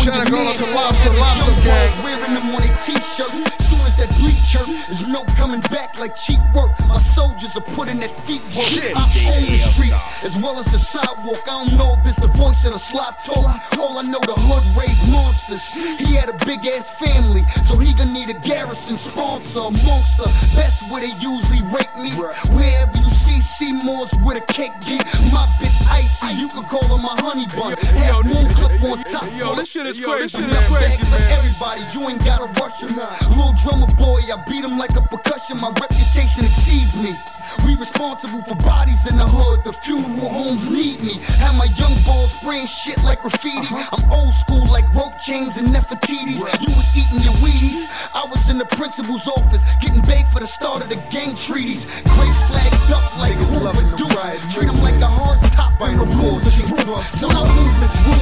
Shout out going to Lobster gang. Wearing them on a t-shirt. Soon as that bleacher, there's no coming back like cheap work. My soldiers are putting that feet work. I own the streets as well as the sidewalk. I don't know if it's the voice of the slot talk. All I know, the hood raised monsters. He had a big ass family, so he gonna need a garrison sponsor amongst the best where they usually rate me. Wherever you see Seymour's with a cake geek, my bitch icy. You can call her my honey bun. Half moon clip on top. Yo, this shit is crazy. For everybody, you ain't gotta rush him. Little drummer boy, I beat him like a percussion. My reputation exceeds me. We responsible for bodies in the hood. The funeral homes need me. Have my young boys spraying shit like graffiti. I'm old school like rope chains and Nefertiti's. You was eating your Wheaties. I was in the principal's office getting begged for the start of the gang treaties. Gray flagged up like Hoover Deuce. Treat them like a hard top and remove the roof. So my movements